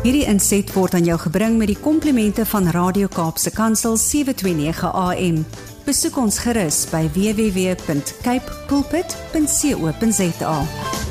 Hierdie inset word aan jou gebring met die komplimente van Radio Kaapse Kansel 729 AM. Besoek ons gerus by www.cape pulpit.co.za.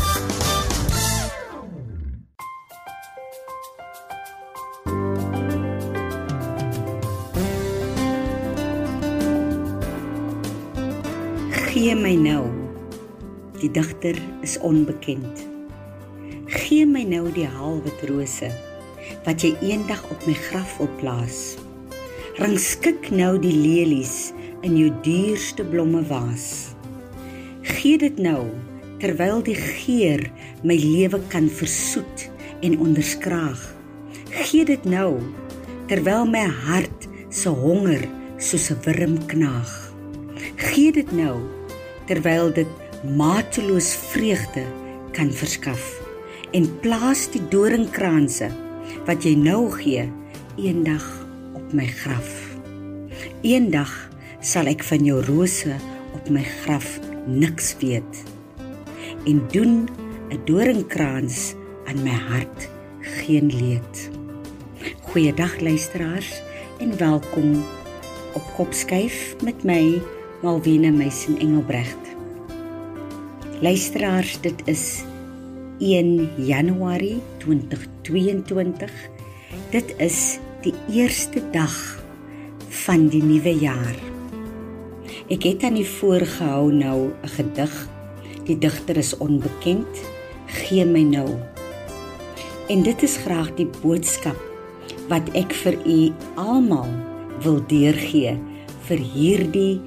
Gee my nou, die digter is onbekend. Gee my nou die halwit rose, wat jy eendag op my graf wil plaas. Rangskik nou die lelies in jou duurste blomme waas. Gee dit nou, terwyl die geur my lewe kan versoet en onderskraag. Gee dit nou, terwyl my hart se honger soos 'n wurm knaag. Gee dit nou, terwyl dit mateloos vreugde kan verskaf, en plaas die doringkranse, wat jy nou gee, eendag op my graf. Eendag sal ek van jou rose op my graf niks weet, en doen 'n doringkrans aan my hart geen leed. Goeiedag luisteraars, en welkom op Kopskuif met my, Malvina Meisen Engelbrecht. Luisteraars, dit is 1 Januarie 2022. Dit is die eerste dag van die nuwe jaar. Ek het aan die voorgehou nou 'n gedig. Die digter is onbekend. Gee my nou. En dit is graag die boodskap wat ek vir u almal wil deurgee vir hierdie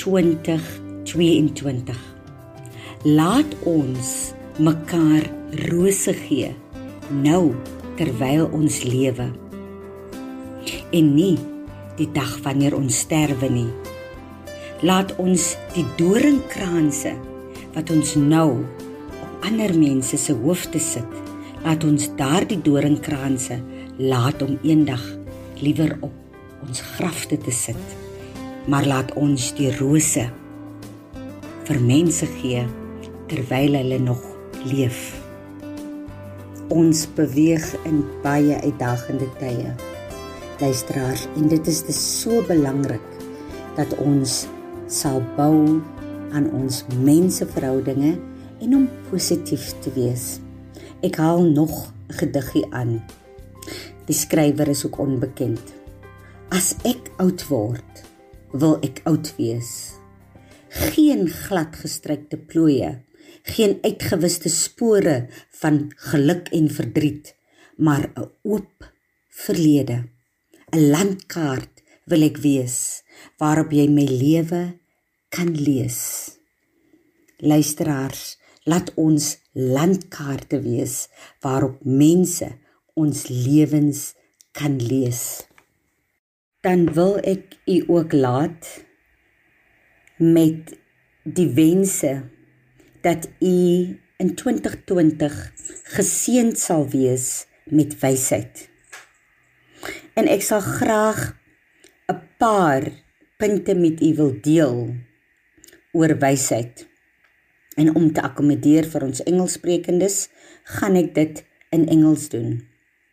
2022. Laat ons mekaar rose gee, nou terwyl ons lewe, en nie die dag wanneer ons sterwe nie. Laat ons die doringkranse wat ons nou op ander mense se hoofde sit, laat ons daardie doringkranse laat om eendag liewer op ons grafte te sit, maar laat ons die rose vir mense gee terwyl hulle nog leef. Ons beweeg in baie uitdagende tye, luisteraars, en dit is so belangrik dat ons sal bou aan ons menseverhoudinge en om positief te wees. Ek haal nog 'n gediggie aan. Die skrywer is ook onbekend. As ek oud word, wil ek oud wees. Geen gladgestrykte plooie, geen uitgewiste spore van geluk en verdriet, maar 'n oop verlede. 'n Landkaart wil ek wees, waarop jy my lewe kan lees. Luisteraars, laat ons landkaarte wees, waarop mense ons lewens kan lees. Dan wil ek u ook laat met die wense dat u in 2020 geseënd sal wees met wysheid. En ek sal graag 'n paar punte met u wil deel oor wysheid. En om te akkommodeer vir ons Engelssprekendes, gaan ek dit in Engels doen.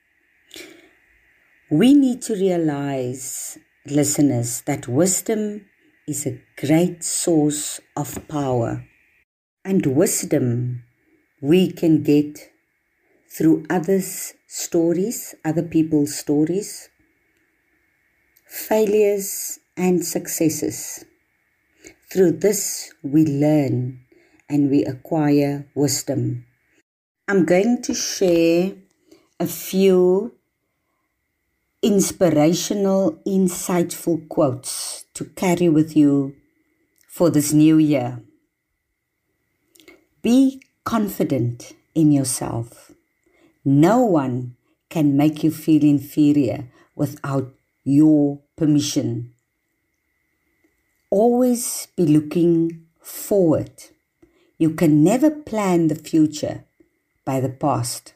We need to realize, listeners, that wisdom is a great source of power. And wisdom we can get through others' stories, other people's stories, failures and successes. Through this we learn and we acquire wisdom. I'm going to share a few inspirational, insightful quotes to carry with you for this new year. Be confident in yourself. No one can make you feel inferior without your permission. Always be looking forward. You can never plan the future by the past.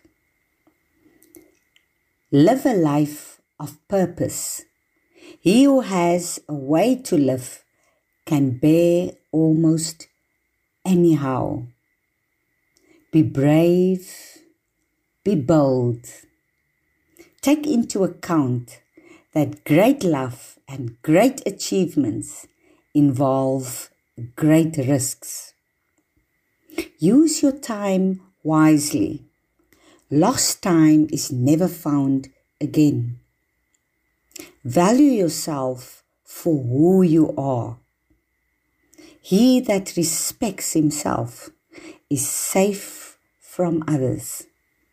Live a life of purpose. He who has a way to live can bear almost anyhow. Be brave, be bold, take into account that great love and great achievements involve great risks. Use your time wisely. Lost time is never found again. Value yourself for who you are. He that respects himself is safe from others.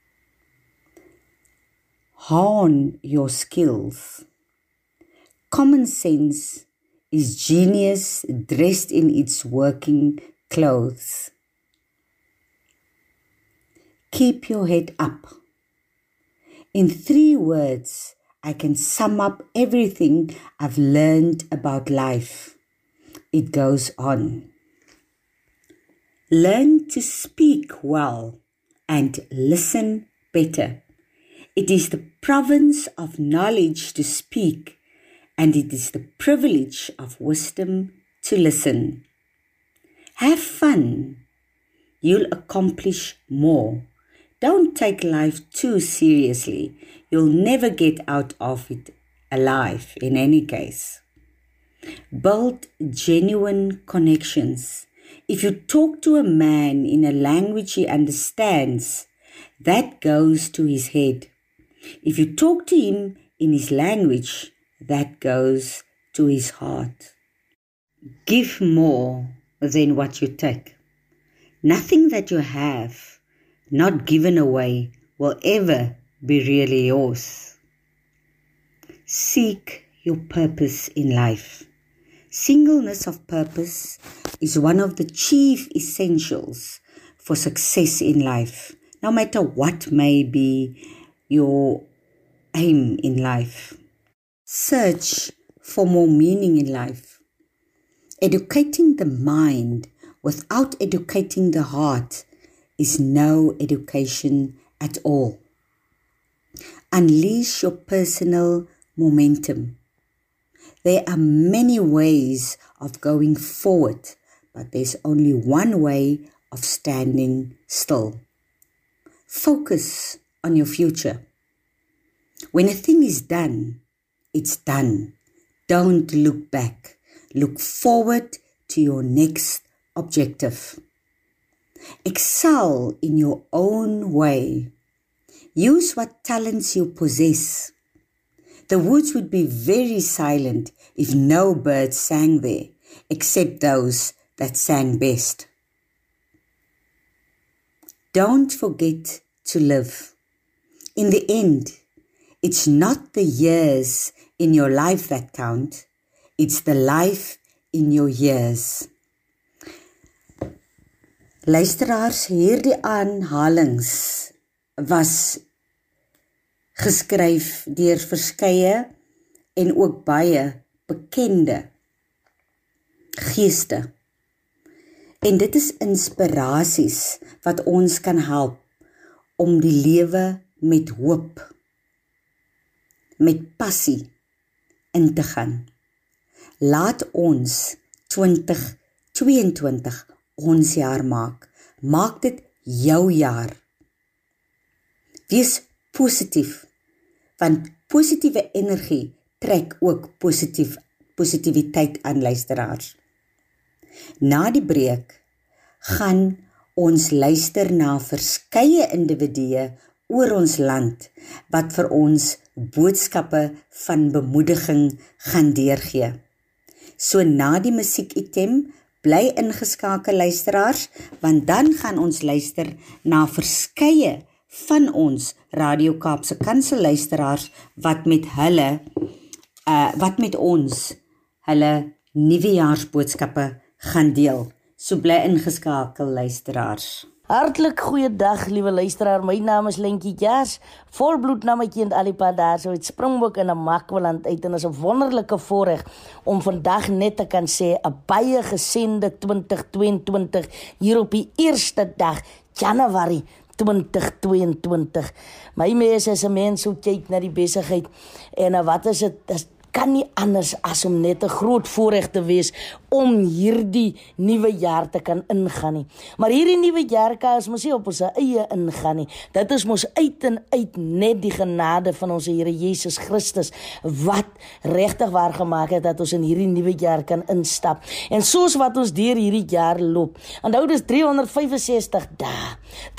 Hone your skills. Common sense is genius dressed in its working clothes. Keep your head up. In 3 words, I can sum up everything I've learned about life. It goes on. Learn to speak well and listen better. It is the province of knowledge to speak, and it is the privilege of wisdom to listen. Have fun. You'll accomplish more. Don't take life too seriously. You'll never get out of it alive in any case. Build genuine connections. If you talk to a man in a language he understands, that goes to his head. If you talk to him in his language, that goes to his heart. Give more than what you take. Nothing that you have not given away will ever be really yours. Seek your purpose in life. Singleness of purpose is one of the chief essentials for success in life, no matter what may be your aim in life. Search for more meaning in life. Educating the mind without educating the heart is no education at all. Unleash your personal momentum. There are many ways of going forward, but there's only one way of standing still. Focus on your future. When a thing is done, it's done. Don't look back. Look forward to your next objective. Excel in your own way. Use what talents you possess. The woods would be very silent if no birds sang there, except those that sang best. Don't forget to live. In the end, it's not the years in your life that count, it's the life in your years. Luisteraars, hierdie aanhalings was geskryf deur verskeie en ook baie bekende geeste. En dit is inspirasies wat ons kan help om die lewe met hoop, met passie in te gaan. Laat ons 2022 ons jaar maak. Maak dit jou jaar. Wees positief, want positiewe energie trek ook positiviteit aan luisteraars. Na die breek gaan ons luister na verskeie individue oor ons land wat vir ons boodskappe van bemoediging gaan deurgee. So na die musiekitem bly ingeskakel luisteraars, want dan gaan ons luister na verskeie van ons Radio Kaapse Kansel luisteraars wat met ons hulle nuwejaarsboodskappe gaan deel. So bly ingeskakel luisteraars. Hartlik goeiedag, liewe luisteraar. My naam is Lentjie Jazz, volbloed nametjie en alipad daar so uit Springbok in 'n Makwaland uit en is 'n wonderlike voorreg om vandag net te kan sê 'n baie gesende 2022 hier op die eerste dag, Januarie 2022. My mense is 'n mens hoe kyk na die besigheid en wat is dit? kan nie anders as om net 'n groot voorreg te wees om hierdie nuwe jaar te kan ingaan nie. Maar hierdie nuwe jaar kan ons mos nie op ons eie ingaan nie. Dit is mos uit en uit net die genade van ons Here Jesus Christus wat regtig waar gemaak het dat ons in hierdie nuwe jaar kan instap. En soos wat ons deur hierdie jaar loop. Onthou dis 365 dae.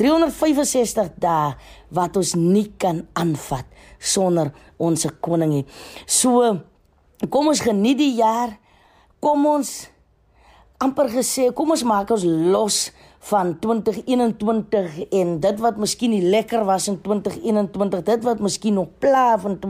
365 dae wat ons nie kan aanvat sonder ons koning nie. So kom ons geniet die jaar. Kom ons amper gesê, kom ons maak ons los van 2021 en dit wat miskien nie lekker was in 2021, dit wat miskien nog pla van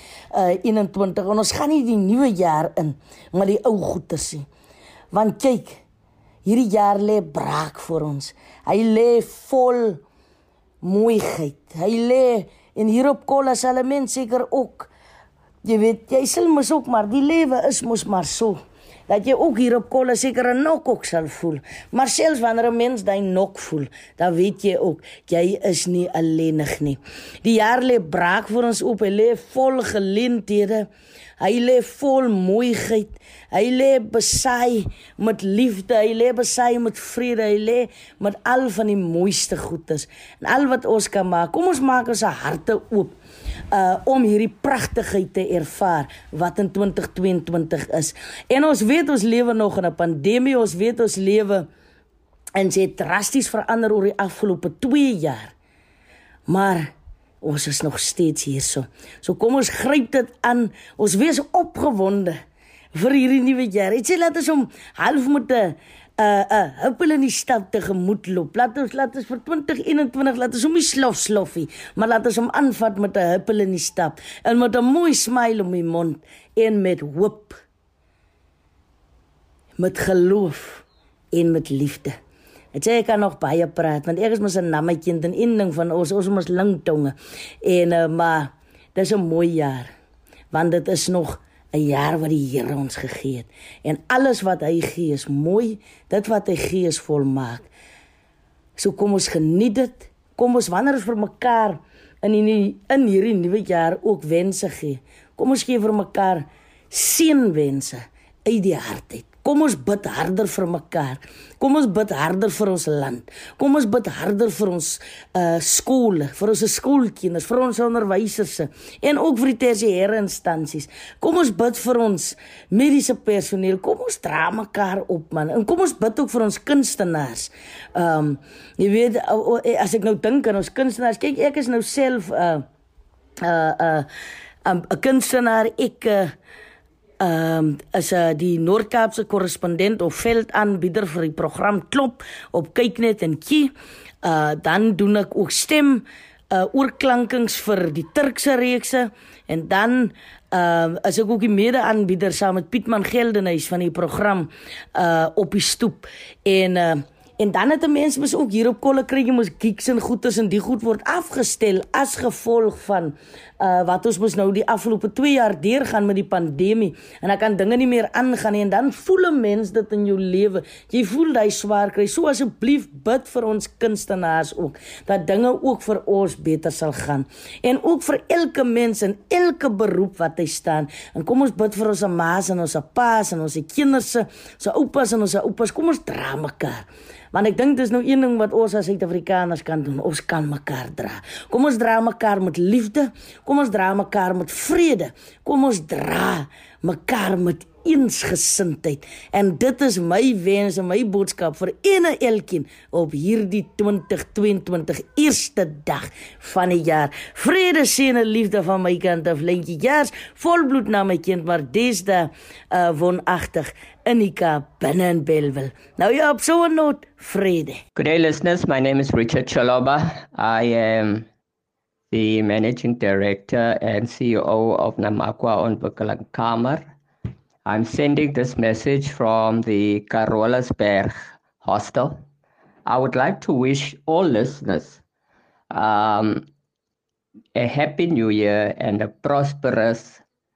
2021 en ons gaan nie die nuwe jaar in met die ou goeters nie. Want kyk, hierdie jaar lê braak vir ons. Hy lê vol mooiheid. Hy lê en hier op Kolla sal 'n mens seker ook, jy weet, jy sal mos ook maar, die lewe is mos maar so. Dat jy ook hier op Kolla seker 'n nok ook sal voel. Maar selfs wanneer 'n mens daai nok voel, dan weet jy ook, jy is nie alleenig nie. Die jaar lê braak vir ons op, hy lê vol geleenthede, hy lê vol mooiheid, hy lê besaai met liefde, hy lê besaai met vrede, hy lê met al van die mooiste goedes. En al wat ons kan maak, kom ons maak ons harte oop. Om hierdie pragtigheid te ervaar wat in 2022 is. En ons weet ons lewe nog in 'n pandemie, ons weet ons lewe en sy het drasties verander oor die afgelope 2 jaar. Maar ons is nog steeds hierso. So kom ons gryp dit aan, ons wees opgewonde vir hierdie nuwe jaar. Ek sê laat ons om half met 'n huppel in die stad tegemoet loop. Laat ons vir 2021, laat ons hom nie sloffie, maar laat ons hom aanvat met 'n huppel in die stad en met 'n mooi smile om die mond en met hoop, met geloof en met liefde. Ek kan nog baie praat, want ek is mos 'n nammekind en een ding van ons mos langtonge. En maar dis 'n mooi jaar, want dit is nog 'n jaar wat die Here ons gegee het. En alles wat hy gee is mooi, dit wat hy gee is volmaak. So kom ons geniet dit. Kom ons wanneer ons vir mekaar in hierdie nuwe jaar ook wense gee. Kom ons gee vir mekaar seënwense uit die hart uit. Kom ons bid harder vir mekaar. Kom ons bid harder vir ons land. Kom ons bid harder vir ons skole, vir ons skoolkinders, vir ons onderwysers en ook vir die tersiêre instansies. Kom ons bid vir ons mediese personeel. Kom ons dra mekaar op, man. En kom ons bid ook vir ons kunstenaars. Jy weet, as ek nou dink aan ons kunstenaars, kyk, ek is nou self 'n kunstenaar. Ek is die Noord-Kaapse korrespondent of veldaanbieder vir die program Klop op Kyknet en Kie. Dan doen ek ook stem oorklankings vir die Turkse reekse en dan is ek ook die mede-aanbieder saam met Pietman Geldenhuys van die program Op die Stoep. En dan het 'n mens mos ook hier op Kolle kry jy mos gigs en goeders en die goed word afgestel as gevolg van wat ons mos nou die afgelope 2 jaar deurgaan met die pandemie en dan kan dinge nie meer aangaan nie en dan voel 'n mens dit in jou lewe. Jy voel jy swaar kry. So asseblief bid vir ons kunstenaars ook dat dinge ook vir ons beter sal gaan. En ook vir elke mens en elke beroep wat hy staan. En kom ons bid vir ons ma's en ons pa's en ons kinders, ons oupas en ons oupas. Kom ons dra mekaar. Want ek dink dis nou een ding wat ons as Suid-Afrikaners kan doen. Ons kan mekaar dra. Kom ons dra mekaar met liefde. Kom ons dra mekaar met vrede. Kom ons dra mekaar met eensgesindheid. En dit is my wens en my boodskap vir elkeen op hierdie 2022 eerste dag van die jaar. Vrede, seën en liefde van my kant af. Lentjie Jaars, volbloed na my kind, maar deesdae woonagtig in die Kaap, binne in Bellville. Nou ja, op so 'n noot, vrede. Good day, listeners. My name is Richard Chaloba. I am the Managing Director and CEO of Namakwa Ontwikkeling Kamer. I'm sending this message from the Carolasberg Hostel. I would like to wish all listeners a happy new year and a prosperous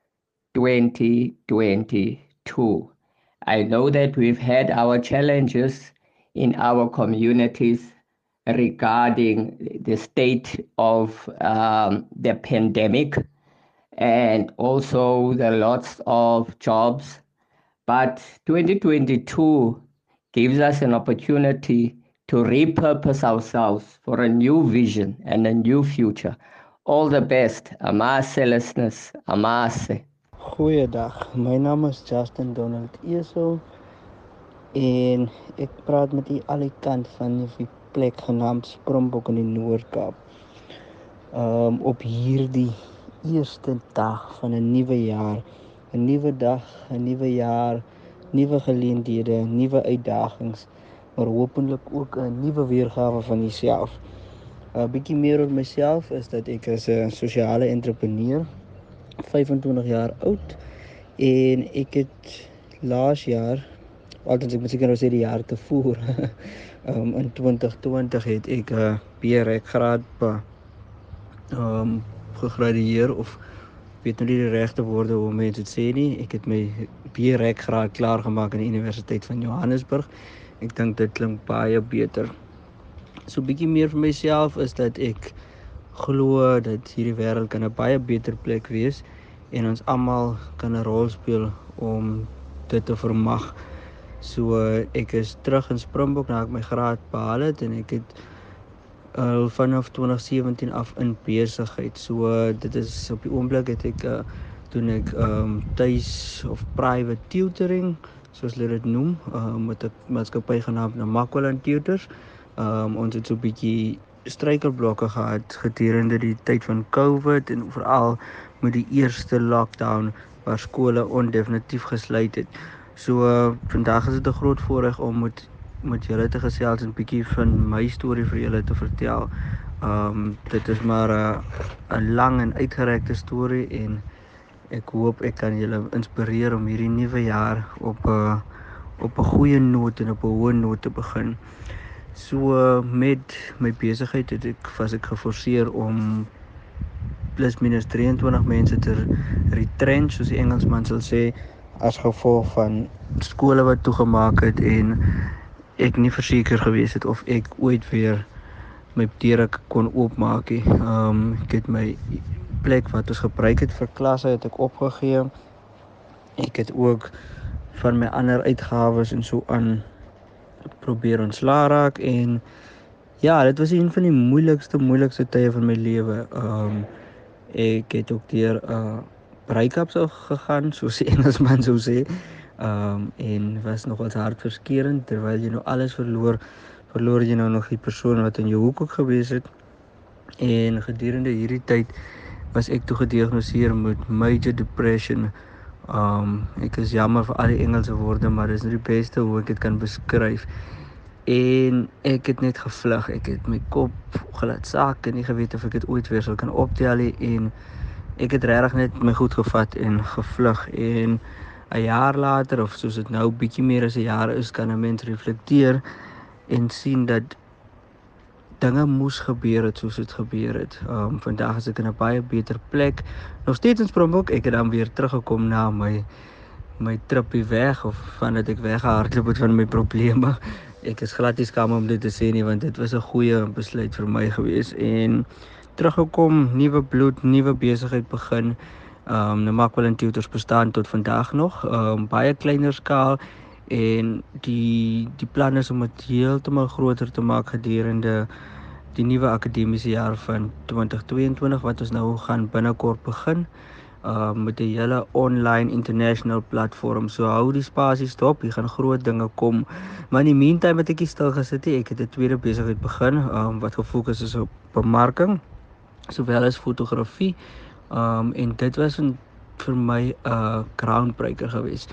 2022. I know that we've had our challenges in our communities regarding the state of the pandemic. and also the lots of jobs. But 2022 gives us an opportunity to repurpose ourselves for a new vision and a new future. All the best. Amase listeners. Amase. Goeiedag, my naam is Justin Donald Eso en ek praat met u aan die kant van die plek genaamd Springbok in die Noord-Kaap. Op hierdie eerste dag van 'n nuwe jaar, 'n nuwe dag, 'n nuwe jaar, nuwe geleenthede, nuwe uitdagings, maar hopelik ook 'n nuwe weergawe van jouself. 'n Bietjie meer oor myself is dat ek is 'n sosiale entrepreneur, 25 jaar oud, en ek het laas jaar, althans ek moet seker nou sê die jaar tevore, in 2020 het ek 'n B.Rec graad gegradueer, of weet nou nie die regte woorde hoe mense dit sê nie. Ek het my B.Rec graad klaar gemaak aan die Universiteit van Johannesburg. Ek dink dit klink baie beter. So 'n bietjie meer vir myself is dat ek glo dat hierdie wêreld kan 'n baie beter plek wees en ons almal kan 'n rol speel om dit te vermag. So ek is terug in Springbok nadat ek my graad behaal het, en ek het vanaf 2017 af in besigheid. So dit is op die oomblik het ek doen ek tuis of private tutoring, soos hulle dit noem, met 'n maatskappy genaamd Namakwa Tutors. Ons het so 'n bietjie struikelblokke gehad gedurende die tyd van COVID en veral met die eerste lockdown waar skole ondefinitief gesluit het. So vandag is dit 'n groot voorreg om met julle te gesels en 'n bietjie van my storie vir julle te vertel. Dit is maar 'n lang en uitgerekte storie, en ek hoop ek kan julle inspireer om hierdie nuwe jaar op 'n goeie noot en op 'n hoë noot te begin. So met my besigheid was ek geforseer om plus minus 23 mense te retrench, soos die Engelsman sal sê, as gevolg van skole wat toegemaak het en ek nie verseker gewees het of ek ooit weer my deure kon oopmaak nie. Ek het my plek wat ons gebruik het vir klasse het ek opgegee. Ek het ook van my ander uitgawes en so aan probeer ontslae raak, en ja, dit was een van die moeilikste tye van my lewe. Ek het ook deur break-ups gegaan, soos die Engelsman sou sê, en was nogals hartverskeurend. Terwyl jy nou alles verloor jy nou nog die persoon wat in jou hoek ook gewees het. En gedurende hierdie tyd was ek toe gediagnoseer met major depression. Ek is jammer vir al die Engelse woorde, maar dit is nie die beste hoe ek dit kan beskryf. En ek het net gevlug. Ek het my kop gelaat sak en nie geweet of ek dit ooit weer sal kan optel nie, en ek het regtig net my goed gevat en gevlug. En 'n jaar later, of soos dit nou bietjie meer as 'n jaar is, kan 'n mens reflekteer en sien dat dinge moes gebeur het soos dit gebeur het. Vandag is ek in 'n baie beter plek. Nog steeds in Springbok. Ek het dan weer teruggekom na my tripie weg, of vandat ek weggehardloop het van my probleme. Ek is glad nie skaam om dit te sê nie, want dit was 'n goeie besluit vir my gewees. En teruggekom, nuwe bloed, nuwe besigheid begin. Namakwa Tutors bestaan tot vandag nog, baie kleiner skaal, en die plan is om dit heeltemal groter te maak gedurende die nuwe akademiese jaar van 2022 wat ons nou gaan binnekort begin, met 'n hele online international platform. So hou die spasie stop, hier gaan groot dinge kom. Maar in die meantime het ek nie stil gesit nie. Ek het 'n tweede besigheid begin, wat gefokus is op bemarking, sowel as fotografie. En dit was vir my 'n groundbreaker geweest.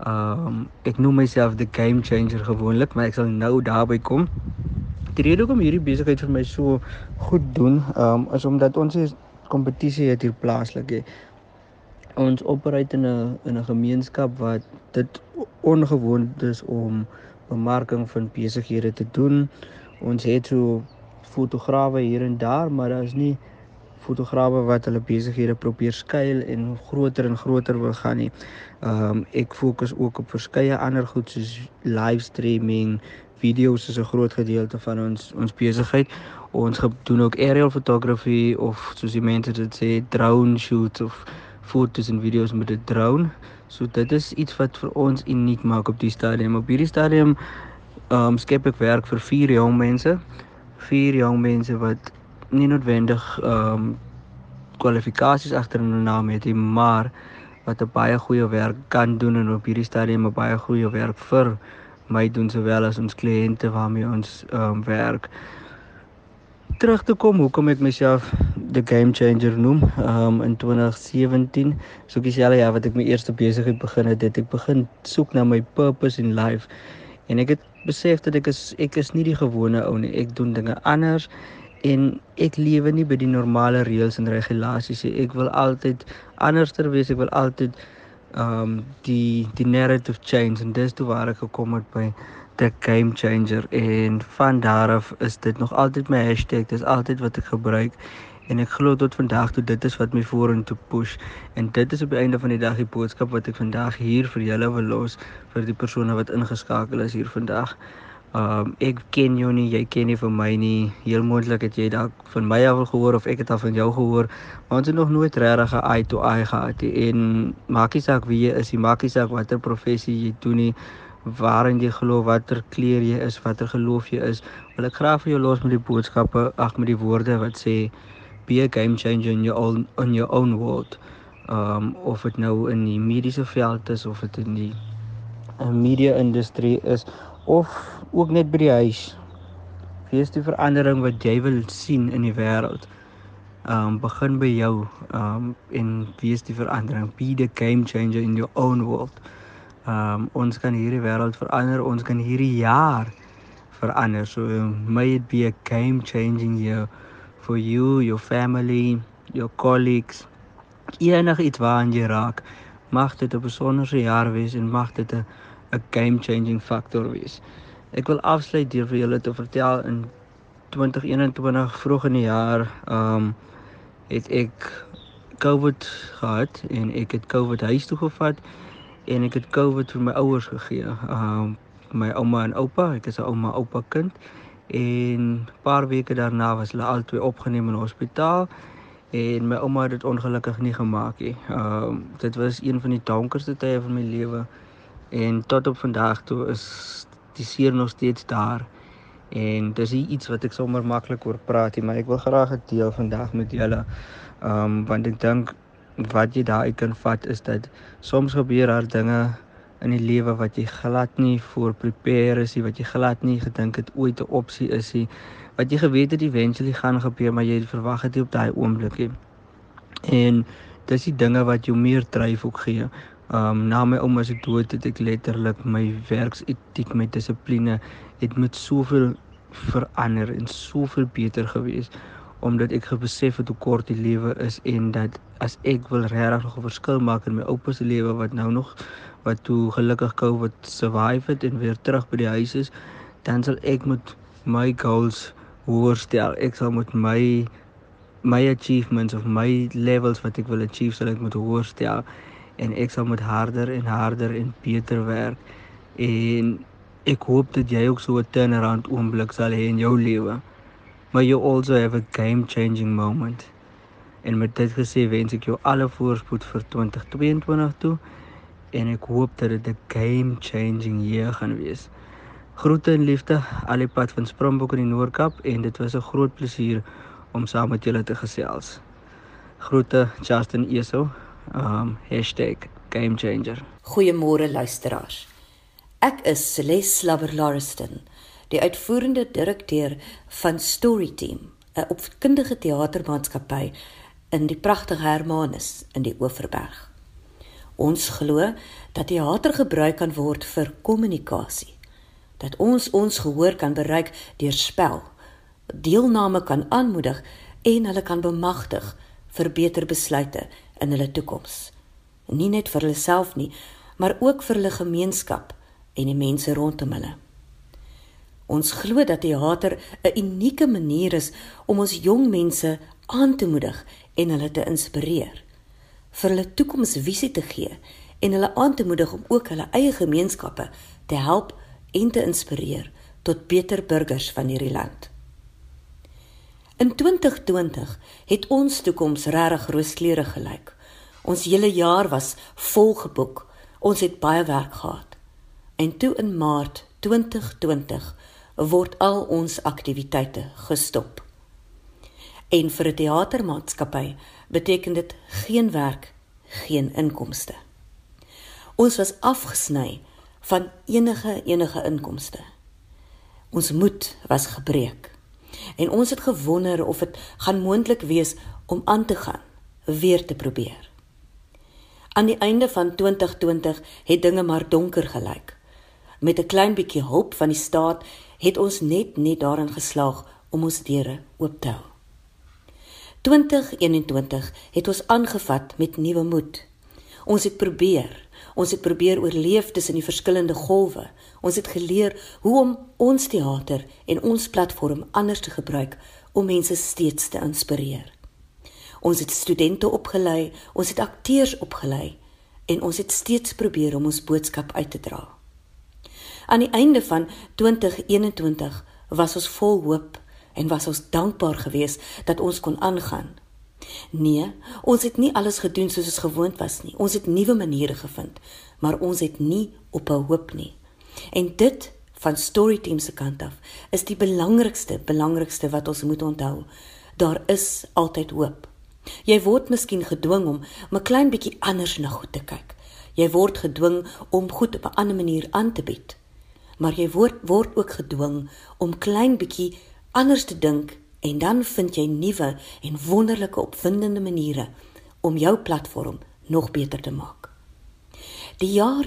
Ek noem myself the game changer gewoonlik, maar ek sal nou daarby kom. Die rede hoekom hierdie besigheid vir my so goed doen, is omdat ons hier kompetisie het hier plaaslik. Ons operate in 'n gemeenskap wat dit ongewoon is om bemarking van besighede te doen. Ons het so fotograwe hier en daar, maar daar is nie fotograwe wat hulle besighede probeer skuil en groter wil gaan nie. Ek fokus ook op verskeie ander goed soos livestreaming, video's is 'n groot gedeelte van ons besigheid. Ons doen ook aerial photography, of soos die mense dit sê, drone shoots of foto's en video's met 'n drone. So dit is iets wat vir ons uniek maak op die stadium. Op hierdie stadium skep ek werk vir 4 jong mense. 4 jong mense wat nie noodwendig kwalifikasies agter hulle naam het nie, maar wat 'n baie goeie werk kan doen en op hierdie stadium 'n baie goeie werk vir my doen, sowel as ons kliënte waarmee ons werk. Terug te kom, hoekom ek myself The Game Changer noem, in 2017, so dieselfde jaar wat ek my eerste besigheid begin het, ek begin soek na my purpose in life, en ek het besef dat ek is nie die gewone ou nie, ek doen dinge anders, en ek lewe nie by die normale reëls en regulasies nie. Ek wil altyd anderster wees, ek wil altyd die narrative change, en dis toe waar ek gekom het by The Game Changer, en van daaraf is dit nog altyd my hashtag, dit is altyd wat ek gebruik, en ek glo tot vandag toe dit is wat my vorentoe push, en dit is op die einde van die dag die boodskap wat ek vandag hier vir julle wil los, vir die persone wat ingeskakel is hier vandag. Ek ken jou nie, jy ken nie van my nie, heel moontlik het jy dalk van my al gehoor, of ek het al van jou gehoor, maar ons het nog nooit regtig 'n eye to eye gehad nie, en maak nie saak wie jy is, maak nie saak watter professie jy doen nie, waarin jy glo, watter kleur jy is, watter geloof jy is, wil ek graag vir jou los met die boodskappe, met die woorde wat sê, be a game changer in your own world, of het nou in die mediese veld is, of het in die media industrie is, of ook net by die huis. Wees die verandering wat jy wil sien in die wêreld. Begin by jou, en wees die verandering. Be the game changer in your own world. Ons kan hierdie wêreld verander, ons kan hierdie jaar verander. So may it be a game changing year for you, your family, your colleagues. Enig iets waaraan jy raak, mag dit 'n besonderse jaar wees, en mag dit 'n game changing factor wees. Ek wil afsluit deur vir julle te vertel, in 2021 vroeg in die jaar het ek COVID gehad, en ek het COVID huis toe gevat, en ek het COVID vir my ouers gegee. My ouma en oupa, ek is 'n ouma-oupa kind, en 'n paar weke daarna was hulle albei opgeneem in die hospitaal, en my ouma het dit ongelukkig nie gemaak nie. Dit was een van die donkerste tye van my lewe, en tot op vandag toe is die seer nog steeds daar, en dis nie iets wat ek sommer maklik oor praat nie, maar ek wil graag dit deel vandag met julle, want ek dink wat jy daaruit kan vat is dat soms gebeur daar dinge in die lewe wat jy glad nie voor prepare is nie, wat jy glad nie gedink het ooit 'n opsie is nie, wat jy geweet het eventually gaan gebeur, maar jy verwag het nie op daai oomblik nie. En dis die dinge wat jou meer dryf ook gee. Na my ouma se dood het ek letterlik my werksetiek, my dissipline het met soveel verander en soveel beter gewees, omdat ek gebesef het hoe kort die lewe is, en dat as ek wil regtig nog 'n verskil maak in my oupa se lewe wat toe gelukkig COVID survive het en weer terug by die huis is, dan sal ek met my goals hoër stel. Ek sal met my achievements of my levels wat ek wil achieve, sal ek met hoër stel, en ek sal met harder en beter werk, en ek hoop dat jy ook so 'n turnaround oomblik sal hê in jou lewe, maar you also have a game changing moment. En met dit gesê wens ek jou alle voorspoed vir 2022 toe, en ek hoop dat dit 'n game changing year gaan wees. Groete en liefde, al die pad van Springbok in die Noord-Kaap, en dit was 'n groot plesier om saam met julle te gesels. Groete, Justin Eso, #GameChanger. Goeiemôre luisteraars. Ek is Celeste Slabber-Lauriston, die uitvoerende direkteur van Story Team, 'n opvoedkundige teatermaatskappy in die pragtige Hermanus in die Oeverberg. Ons glo dat teater gebruik kan word vir kommunikasie, dat ons gehoor kan bereik deur spel, deelname kan aanmoedig en hulle kan bemagtig vir beter besluite in hulle toekoms. Nie net vir hulle self nie, maar ook vir hulle gemeenskap en die mense rondom hulle. Ons glo dat teater 'n unieke manier is om ons jong mense aan te moedig en hulle te inspireer, vir hulle toekomsvisie te gee en hulle aan te moedig om ook hulle eie gemeenskappe te help en te inspireer tot beter burgers van hierdie land. In 2020 het ons toekoms regtig rooskleurig gelyk. Ons hele jaar was volgeboek. Ons het baie werk gehad. En toe in Maart 2020 word al ons aktiwiteite gestop. En vir 'n teatermaatskappy beteken dit geen werk, geen inkomste. Ons was afgesny van enige inkomste. Ons moed was gebreek. En ons het gewonder of dit gaan moontlik wees om aan te gaan, weer te probeer. Aan die einde van 2020 het dinge maar donker gelyk. Met 'n klein bietjie hulp van die staat het ons net daarin geslaag om ons deure oop te hou. 2021 het ons aangevat met nuwe moed. Ons het probeer oorleef tussen die verskillende golwe. Ons het geleer hoe om ons teater en ons platform anders te gebruik om mense steeds te inspireer. Ons het studente opgelei, ons het akteurs opgelei en ons het steeds probeer om ons boodskap uit te dra. Aan die einde van 2021 was ons vol hoop en was ons dankbaar geweest dat ons kon aangaan. Nee, ons het nie alles gedoen soos ons gewoond was nie. Ons het nuwe maniere gevind, maar ons het nie ophou hoop nie. En dit van Storyteam se kant af is die belangrikste wat ons moet onthou. Daar is altyd hoop. Jy word miskien gedwing om 'n klein bietjie anders na goed te kyk. Jy word gedwing om goed op 'n ander manier aan te bied. Maar jy word ook gedwing om klein bietjie anders te dink en dan vind jy nuwe en wonderlike opwindende maniere om jou platform nog beter te maak. Die jaar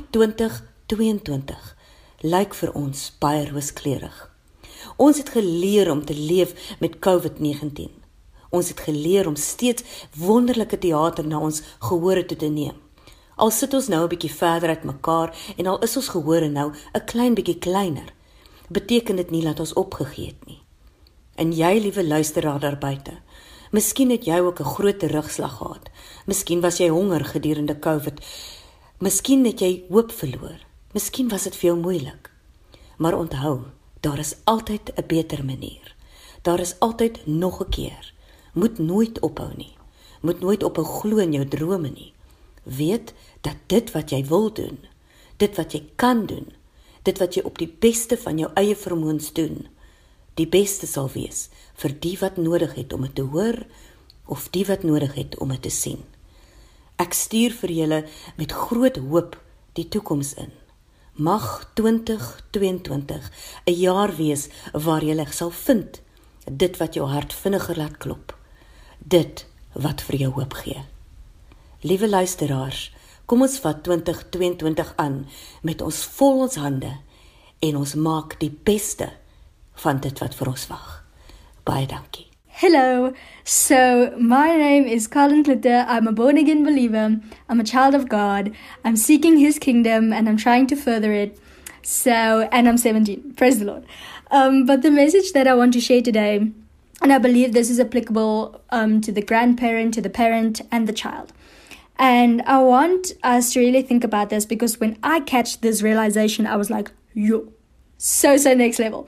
2022 lyk vir ons baie rooskleurig. Ons het geleer om te leef met COVID-19. Ons het geleer om steeds wonderlike teater na ons gehore toe te neem. Al sit ons nou 'n bietjie verder uit mekaar en al is ons gehore nou 'n klein bietjie kleiner, beteken dit nie dat ons opgegee het nie. En jy, liewe luisteraar daar buite, miskien het jy ook 'n groot terugslag gehad. Miskien was jy honger gedurende COVID. Miskien het jy hoop verloor. Miskien was dit vir jou moeilik. Maar onthou, daar is altyd 'n beter manier. Daar is altyd nog 'n keer. Moet nooit ophou nie. Moet nooit ophou glo in jou drome nie. Weet dat dit wat jy wil doen, dit wat jy kan doen, dit wat jy op die beste van jou eie vermoëns doen, die beste sal wees vir die wat nodig het om dit te hoor of die wat nodig het om dit te sien. Ek stuur vir julle met groot hoop die toekoms in. Mag 2022 'n jaar wees waar jy sal vind dit wat jou hart vinniger laat klop. Dit wat vir jou hoop gee. Liewe luisteraars, kom ons vat 2022 aan met ons vol ons hande en ons maak die beste van dit wat vir ons wag. Baie dankie. Hello, so my name is Colin Klitter. I'm a born-again believer. I'm a child of God. I'm seeking His kingdom and I'm trying to further it. And I'm 17. Praise the Lord. But the message that I want to share today, and I believe this is applicable to the grandparent, to the parent, and the child. And I want us to really think about this because when I catch this realization, I was like, yo, so next level.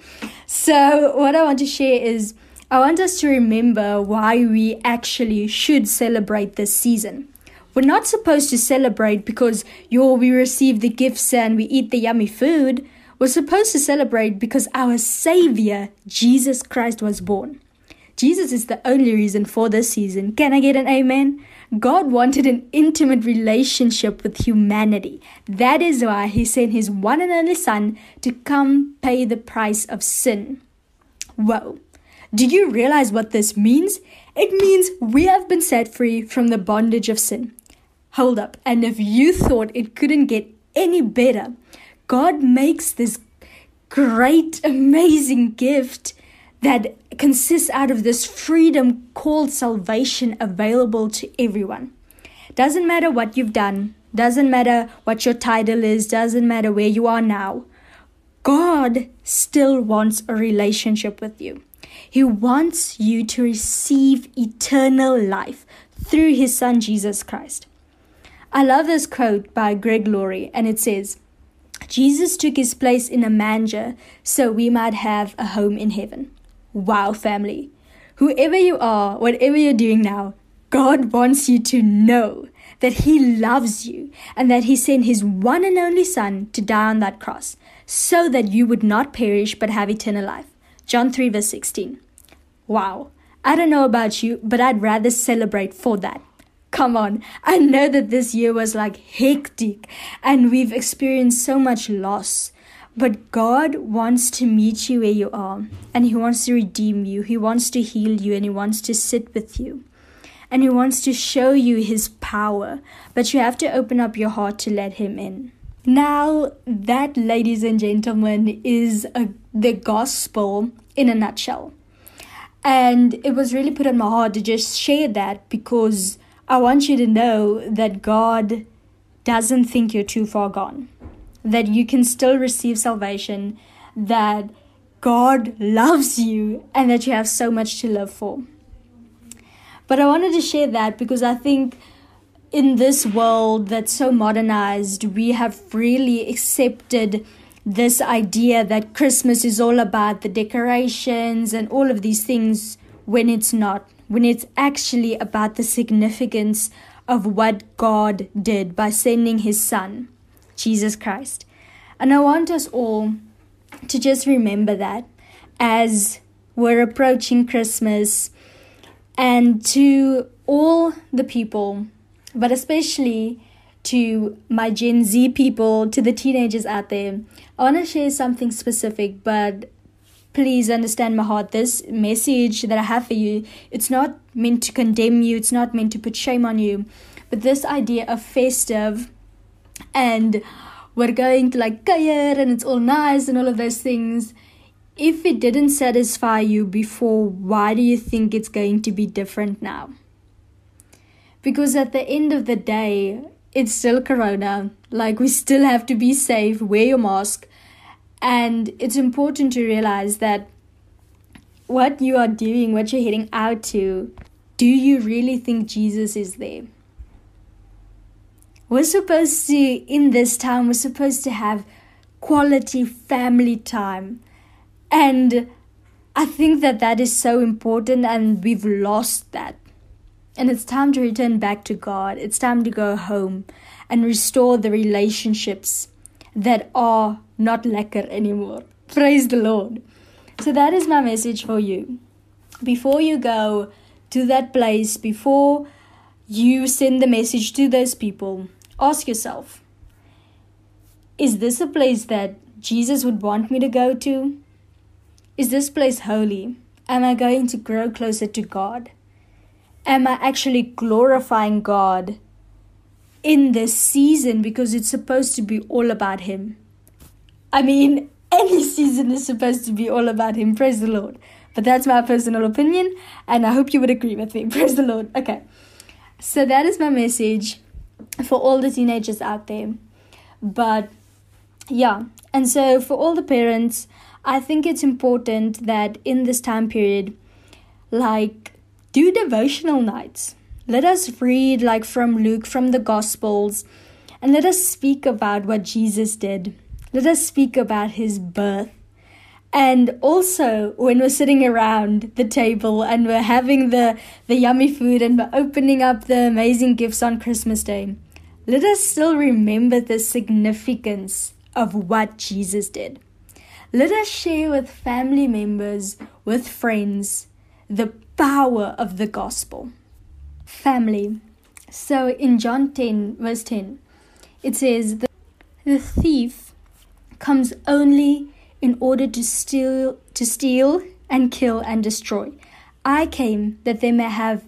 So what I want to share is, I want us to remember why we actually should celebrate this season. We're not supposed to celebrate because, we receive the gifts and we eat the yummy food. We're supposed to celebrate because our Savior, Jesus Christ, was born. Jesus is the only reason for this season. Can I get an amen? God wanted an intimate relationship with humanity. That is why He sent His one and only Son to come pay the price of sin. Whoa. Do you realize what this means? It means we have been set free from the bondage of sin. Hold up. And if you thought it couldn't get any better, God makes this great, amazing gift that consists out of this freedom called salvation available to everyone. Doesn't matter what you've done, doesn't matter what your title is, doesn't matter where you are now. God still wants a relationship with you. He wants you to receive eternal life through His Son, Jesus Christ. I love this quote by Greg Laurie, and it says, Jesus took His place in a manger so we might have a home in heaven. Wow, family. Whoever you are, whatever you're doing now, God wants you to know that he loves you and that he sent his one and only Son to die on that cross so that you would not perish but have eternal life. John 3 verse 16. Wow. I don't know about you, but I'd rather celebrate for that. Come on. I know that this year was like hectic and we've experienced so much loss. But God wants to meet you where you are, and he wants to redeem you. He wants to heal you, and he wants to sit with you. And he wants to show you his power, but you have to open up your heart to let him in. Now, that, ladies and gentlemen, is the gospel in a nutshell. And it was really put on my heart to just share that because I want you to know that God doesn't think you're too far gone. That you can still receive salvation, that God loves you, and that you have so much to live for. But I wanted to share that because I think in this world that's so modernized, we have really accepted this idea that Christmas is all about the decorations and all of these things when it's not. When it's actually about the significance of what God did by sending his Son, Jesus Christ. And I want us all to just remember that as we're approaching Christmas, and to all the people, but especially to my Gen Z people, to the teenagers out there, I want to share something specific, but please understand my heart. This message that I have for you, it's not meant to condemn you, it's not meant to put shame on you, but this idea of festive and we're going to like kuier and it's all nice and all of those things. If it didn't satisfy you before, why do you think it's going to be different now? Because at the end of the day, it's still Corona. Like, we still have to be safe, wear your mask. And it's important to realize that what you are doing, what you're heading out to, do you really think Jesus is there? We're supposed to, in this time, we're supposed to have quality family time. And I think that that is so important, and we've lost that. And it's time to return back to God. It's time to go home and restore the relationships that are not lekker anymore. Praise the Lord. So that is my message for you. Before you go to that place, before you send the message to those people, ask yourself, is this a place that Jesus would want me to go to? Is this place holy? Am I going to grow closer to God? Am I actually glorifying God in this season, because it's supposed to be all about him? I mean, any season is supposed to be all about him. Praise the Lord. But that's my personal opinion, and I hope you would agree with me. Praise the Lord. Okay. So that is my message for all the teenagers out there. But yeah, and so for all the parents, I think it's important that in this time period, like, do devotional nights. Let us read like from Luke, from the Gospels, and let us speak about what Jesus did. Let us speak about his birth. And also, when we're sitting around the table and we're having the yummy food and we're opening up the amazing gifts on Christmas Day, let us still remember the significance of what Jesus did. Let us share with family members, with friends, the power of the gospel. Family. So in John 10, verse 10, it says, the thief comes only in order to steal and kill and destroy. I came that they may have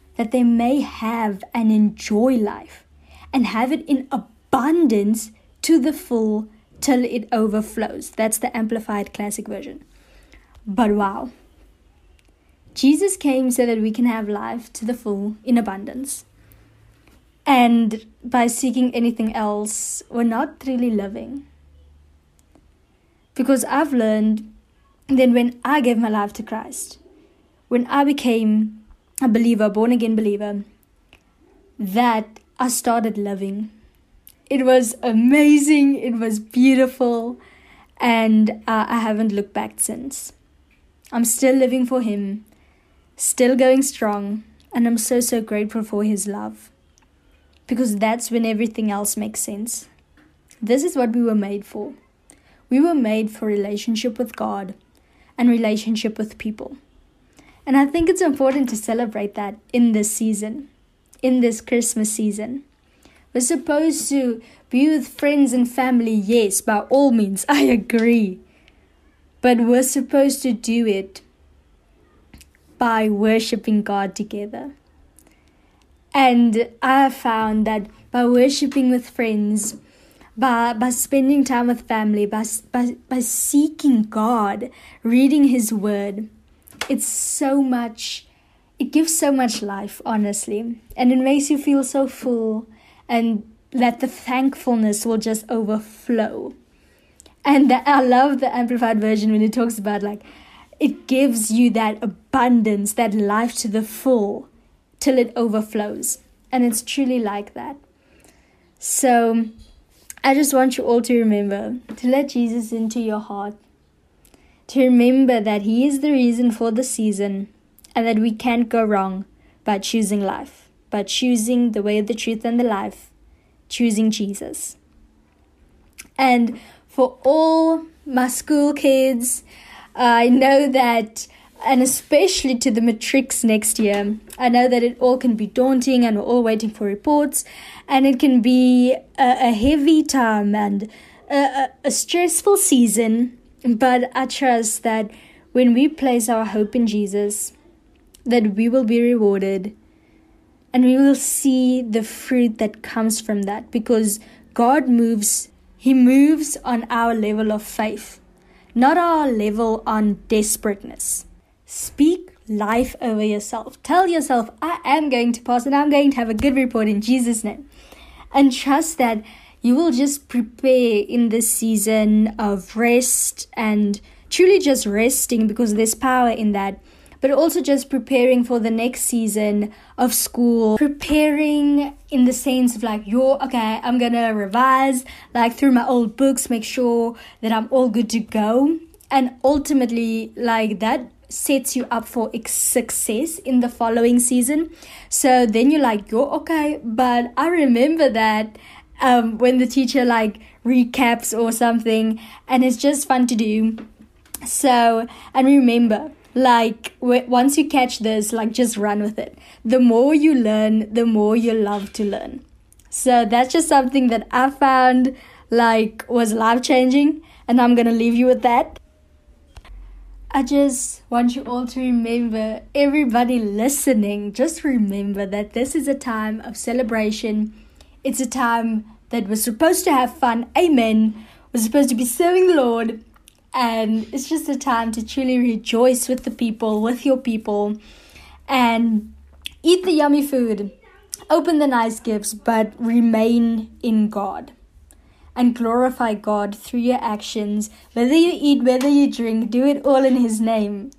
and enjoy life, and have it in abundance to the full till it overflows. That's the Amplified Classic Version. But wow. Jesus came so that we can have life to the full in abundance. And by seeking anything else, we're not really living. Because I've learned that when I gave my life to Christ, when I became a believer, born again believer, that I started living. It was amazing, it was beautiful, and I haven't looked back since. I'm still living for him, still going strong, and I'm so grateful for his love. because that's when everything else makes sense. This is what we were made for. We were made for relationship with God and relationship with people. And I think it's important to celebrate that in this season, in this Christmas season. We're supposed to be with friends and family, yes, by all means, I agree. But we're supposed to do it by worshiping God together. And I have found that by worshiping with friends, by spending time with family, by seeking God, reading His Word, it gives so much life, honestly. And it makes you feel so full, and that the thankfulness will just overflow. And I love the Amplified Version when it talks about it gives you that abundance, that life to the full, till it overflows. And it's truly like that. So I just want you all to remember to let Jesus into your heart. To remember that He is the reason for the season, and that we can't go wrong by choosing life, by choosing the way, the truth, and the life, choosing Jesus. And for all my school kids, I know that, and especially to the matrics next year, I know that it all can be daunting and we're all waiting for reports, and it can be a heavy time and a stressful season. But I trust that when we place our hope in Jesus, that we will be rewarded and we will see the fruit that comes from that, because God moves. He moves on our level of faith, not our level on desperateness. Speak life over yourself. Tell yourself, I am going to pass and I'm going to have a good report in Jesus' name. And trust that you will just prepare in this season of rest, and truly just resting, because there's power in that. But also just preparing for the next season of school. Preparing in the sense of I'm going to revise through my old books, make sure that I'm all good to go. And ultimately that sets you up for success in the following season. So then you're okay. But I remember that when the teacher recaps or something, and it's just fun to do. So, and remember, once you catch this, just run with it. The more you learn, the more you love to learn. So that's just something that I found was life-changing, and I'm going to leave you with that. I just want you all to remember, everybody listening, just remember that this is a time of celebration. It's a time that we're supposed to have fun. Amen. We're supposed to be serving the Lord. And it's just a time to truly rejoice with the people, with your people, and eat the yummy food, open the nice gifts, but remain in God and glorify God through your actions. Whether you eat, whether you drink, do it all in His name.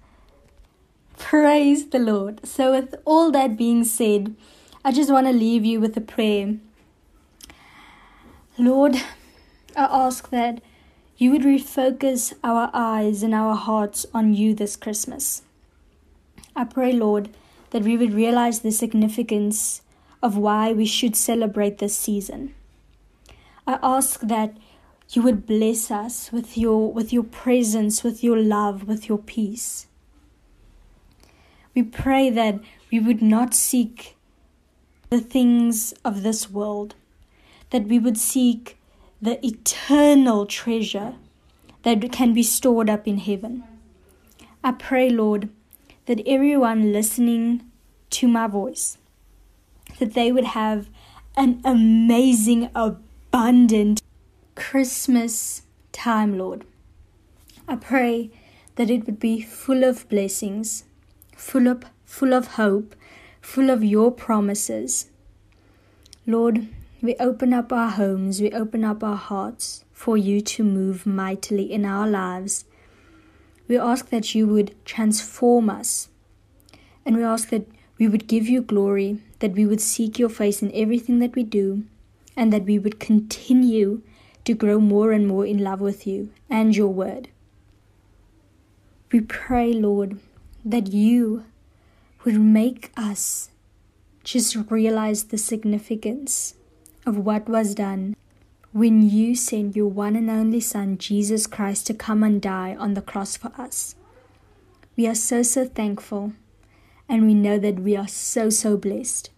Praise the Lord. So with all that being said, I just want to leave you with a prayer. Lord, I ask that You would refocus our eyes and our hearts on You this Christmas. I pray, Lord, that we would realize the significance of why we should celebrate this season. I ask that You would bless us with your presence, with Your love, with Your peace. We pray that we would not seek the things of this world, that we would seek the eternal treasure that can be stored up in heaven. I pray, Lord, that everyone listening to my voice, that they would have an amazing, abundant Christmas time, Lord. I pray that it would be full of blessings, full of hope, full of Your promises. Lord, we open up our homes, we open up our hearts for You to move mightily in our lives. We ask that You would transform us, and we ask that we would give You glory, that we would seek Your face in everything that we do, and that we would continue to grow more and more in love with You and Your word. We pray, Lord, that You would make us just realize the significance of what was done when you sent your one and only Son, Jesus Christ, to come and die on the cross for us. We are so thankful, and we know that we are so blessed.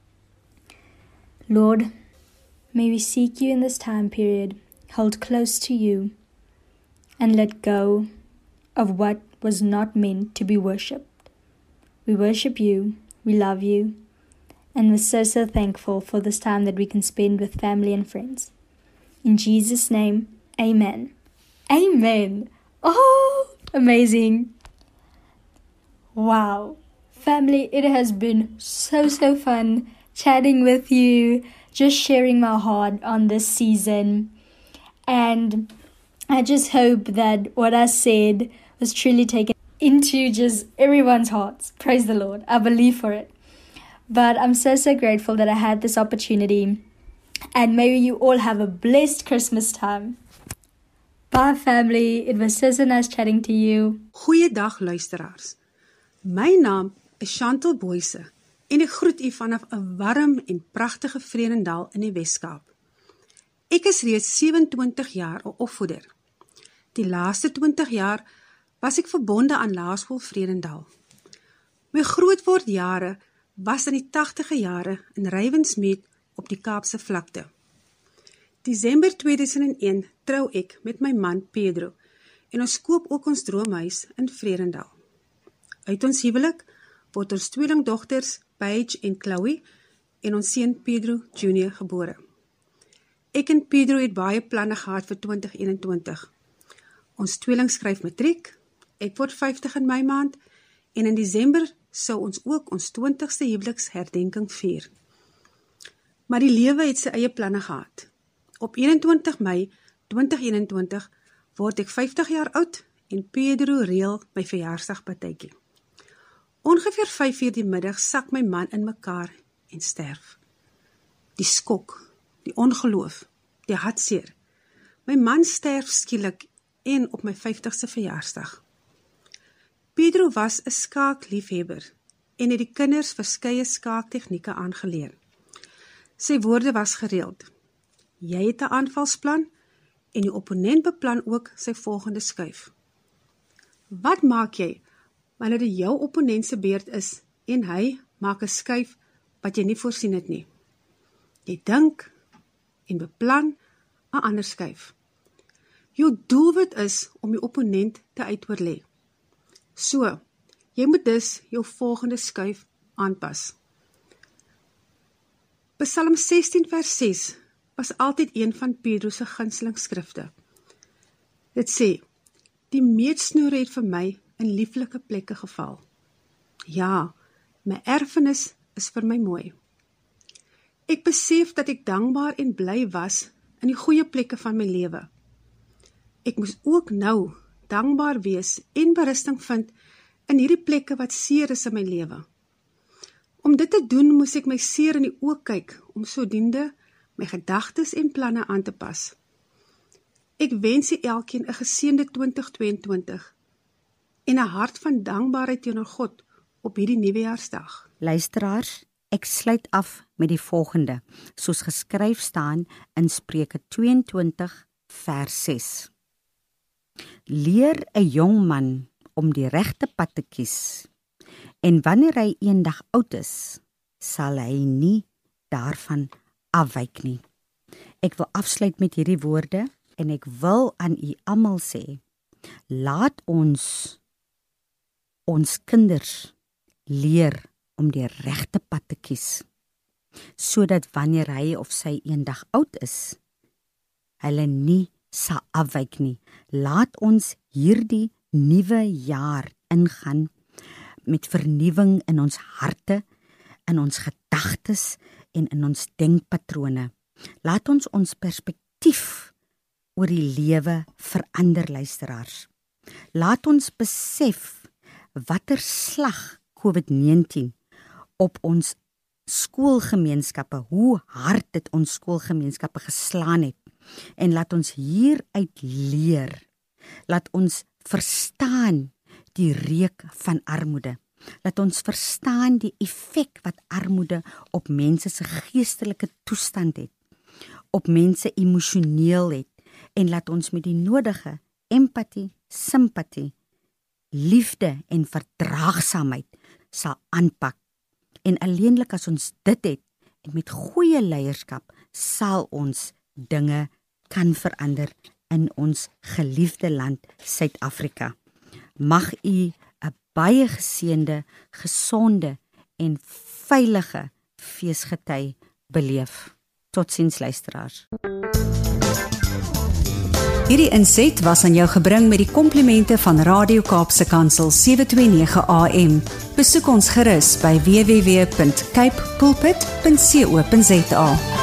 Lord, may we seek you in this time period, hold close to you, and let go of what was not meant to be worshipped. We worship you, we love you, and we're so thankful for this time that we can spend with family and friends. In Jesus' name, amen. Amen. Oh, amazing. Wow. Family, it has been so fun chatting with you, just sharing my heart on this season. And I just hope that what I said was truly taken into just everyone's hearts. Praise the Lord. I believe for it. But I'm so grateful that I had this opportunity. And may you all have a blessed Christmas time. Bye family. It was so nice chatting to you. Goeiedag luisteraars. My naam is Chantal Boyse en ek groet u vanaf 'n warm en pragtige Vredendal in die Weskaap. Ek is reeds 27 jaar 'n opvoeder. Die laaste 20 jaar was ek verbonde aan Laerskool Vredendal. My grootwordjare was in die 80e jare in Rywensmeet op die Kaapse vlakte. Desember 2001 trou ek met my man Pedro en ons koop ook ons droomhuis in Vredendal. Uit ons huwelik word ons tweelingdogters Paige en Chloe en ons seun Pedro Jr. gebore. Ek en Pedro het baie planne gehad vir 2021. Ons tweeling skryf matriek, ek word 50 in my maand en in Desember sou ons ook ons 20ste huweliksherdenking vier. Maar die lewe het sy eie planne gehad. Op 21 Mei 2021 word ek 50 jaar oud en Pedro reël my verjaarsdagpartytjie. Ongeveer 5:00 die middag sak my man in mekaar en sterf. Die skok, die ongeloof, die hartseer. My man sterf skielik en op my 50ste verjaarsdag. Pedro was 'n skaakliefhebber en het die kinders verskeie skaaktegnieke aangeleer. Sy woorde was gereeld. Jy het 'n aanvalsplan en die opponent beplan ook sy volgende skuif. Wat maak jy wanneer dit jou opponent se beurt is en hy maak 'n skuif wat jy nie voorsien het nie? Jy dink en beplan 'n ander skuif. Jou doelwit is om die opponent te uitoorlê. So, jy moet dus jou volgende skuif aanpas. Psalm 16 vers 6 was altyd een van Pedro se gunsteling skrifte. Dit sê, die meetsnoere het vir my in lieflike plekke geval. Ja, my erfenis is vir my mooi. Ek besef dat ek dankbaar en bly was in die goeie plekke van my lewe. Ek moes ook nou dankbaar wees en berusting vind in hierdie plekke wat seer is in my lewe. Om dit te doen, moes ek my seer in die oë kyk, om sodoende my gedagtes en planne aan te pas. Ek wens elkeen 'n geseënde 2022 en 'n hart van dankbaarheid teenoor God op hierdie nuwejaarsdag. Luisteraars, ek sluit af met die volgende, soos geskryf staan in Spreuke 22 vers 6. Leer 'n jong man om die regte pad te kies, en wanneer hy eendag oud is, sal hy nie daarvan afwyk nie. Ek wil afsluit met hierdie woorde, en ek wil aan u almal sê, laat ons kinders leer om die regte pad te kies, sodat wanneer hy of sy eendag oud is, hulle nie sal afwyk nie. Laat ons hierdie nuwe jaar ingaan met vernuwing in ons harte, in ons gedagtes en in ons denkpatrone. Laat ons perspektief oor die lewe verander, luisteraars. Laat ons besef watter slag COVID-19 op ons skoolgemeenskappe, hoe hard dit ons skoolgemeenskappe geslaan het. En laat ons hieruit leer. Laat ons verstaan die reuk van armoede. Laat ons verstaan die effek wat armoede op mense se geestelike toestand het. op mense emosioneel het en laat ons met die nodige empatie, simpatie, liefde en verdraagsaamheid sal aanpak. En alleenlik as ons dit het, en met goeie leierskap, sal ons dinge kan verander in ons geliefde land Suid-Afrika. Mag u 'n baie geseënde, gesonde en veilige feesgety beleef. Totsiens luisteraars. Hierdie inset was aan jou gebring met die komplimente van Radio Kaapse Kansel 729 AM. Besoek ons gerus by www.cape pulpit.co.za.